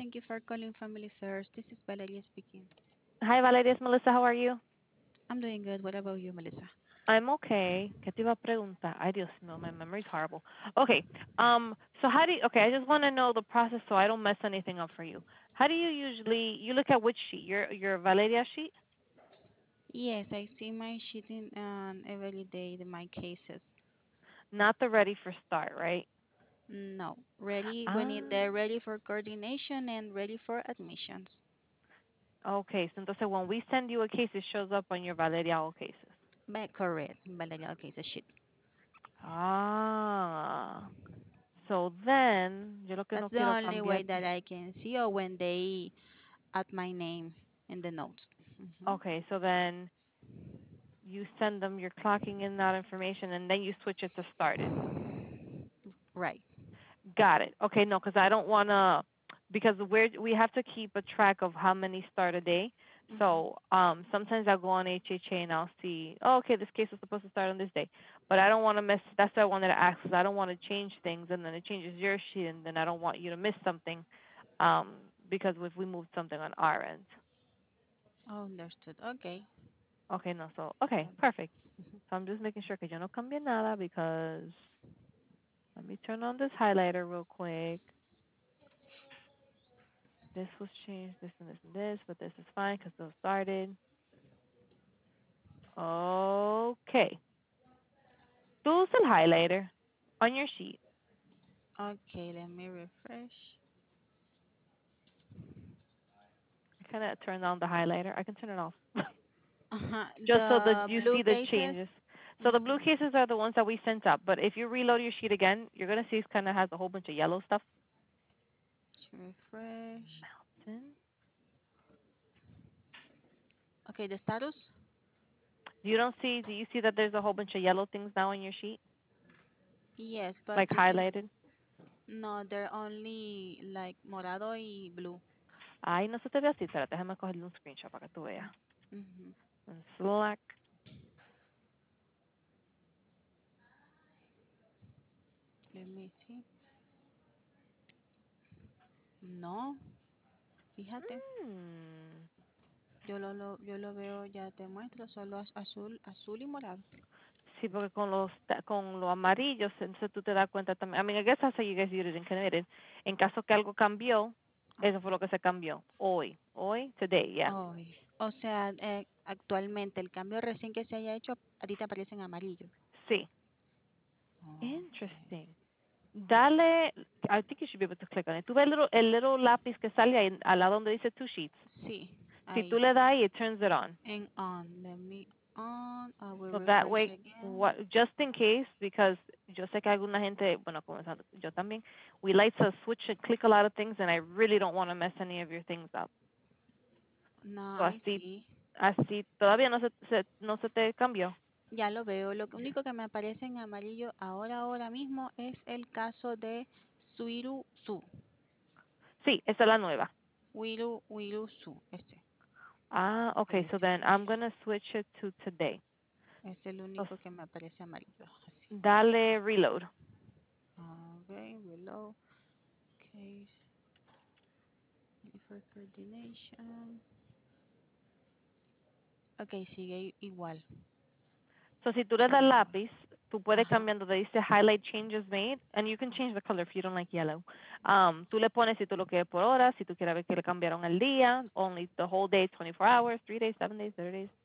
Thank you for calling Family First. This is Valeria speaking. Hi, Valeria, it's Melissa. How are you? I'm doing good. What about you, Melissa? I'm okay. ¿Qué te iba a preguntar? Ay, Dios mío, my memory's horrible. Okay. So how do you, okay, I just want to know the process so I don't mess anything up for you. How do you usually, you look at which sheet? Your Valeria sheet? Yes, I see my sheeting every day in my cases. Not the ready for start, right? No, ready when Ah, they're ready for coordination and ready for admissions. okay. So entonces when we send you a case, it shows up on your Valeria all cases. But correct, Valeria cases sheet. Ah. So then, yo lo que That's no the quiero only way that cambiarte. I can see or when they add my name in the notes. hmm Okay, so then you send them your clocking in that information and then you switch it to started. Right. Got it. Okay, no, because I don't want to, because we have to keep a track of how many start a day. So hmm sometimes I'll go on HHA and I'll see, oh, okay, this case was supposed to start on this day. But I don't want to miss, that's why I wanted to ask, because I don't want to change things and then it changes your sheet and then I don't want you to miss something um, because if we moved something on our end. Understood. Okay. Okay, no, so, okay, perfect. So I'm just making sure que yo no cambie nada because let me turn on this highlighter real quick. This was changed, this and this and this, but this is fine because those started. Okay. Tú usa el highlighter on your sheet. Okay, let me refresh. I kind of turned on the highlighter. I can turn it off. Just so that The you blue see the cases. changes. So the blue hmm cases are the ones that we sent up. But if you reload your sheet again, you're going to see it kind of has a whole bunch of yellow stuff. Refresh. Mountain. Okay, the status? You don't see, do you see that there's a whole bunch of yellow things now on your sheet? Yes, but Like highlighted? no, they're only like morado y blue. Ay, no se te ve así. Espérate, déjame cogerle un screenshot para que tú veas. Mm-hmm. En Slack. Let me see. No, fíjate. Mm. Yo lo veo, ya te muestro, solo azul, azul y morado. Sí, porque con los amarillos, entonces tú te das cuenta también. I mean, I guess that's how you guys use it in Canadian. En caso que algo cambió, eso fue Ajá. lo que se cambió. Hoy, today, yeah. Ay, o sea, actualmente el cambio recién que se haya hecho, a ti te aparece en amarillo. Sí. Okay. Interesting. Dale, I think you should be able to click on it. Tú ves el little lápiz que sale ahí al lado donde dice two sheets. Sí, Si ahí. tú le das ahí, it turns it on. And on. Let me on. I will So that refresh way, again. just in case, because yo sé que alguna gente, bueno, comenzando, yo también, we like to switch and click a lot of things, and I really don't want to mess any of your things up. No, So I así, see. todavía no se te cambió. Ya lo veo. Lo único que me aparece en amarillo ahora mismo es el caso de Suiru Su. Sí, esa es la nueva. Wiru Su. Ah, okay, so Este. then I'm gonna switch it to today. Es el único Entonces, que me aparece amarillo. Así. dale reload. Ok, below. Case. For coordination. Ok, sigue igual. So si tú le das lápiz, tú puedes Ajá. cambiando, te dice highlight changes made, and you can change the color if you don't like yellow. Tú le pones si tú lo quieres por horas, si tú quieres ver que le cambiaron el día, only the whole day, 24 hours, 3 days, 7 days, 30 days.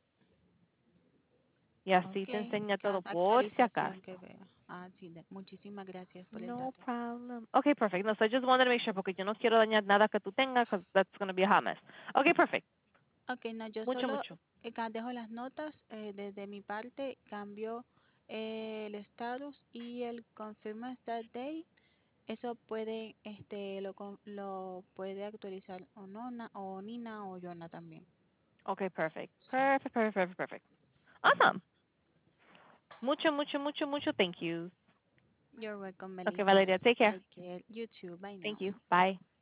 Y así Ok, te enseña todo cada por si acaso. actualización que vea. Ah, sí, muchísimas gracias por el No dato. problem. Okay, perfect. No, so I just wanted to make sure porque yo no quiero dañar nada que tú tengas because that's going to be a hot mess. Okay, perfect. Ok, no, yo Mucho, solo mucho. dejo las notas. Desde mi parte, cambio el status y el confirm start date. Eso puede, lo puede actualizar o Nona, o Nina o Yona también. Okay, perfect. Sí. Perfect, perfect, perfect, perfect. Awesome. Mucho, mucho, mucho, mucho thank you. You're welcome, Okay, Melissa. Valeria, take care. Take care. You too. Bye now. Thank you. Bye.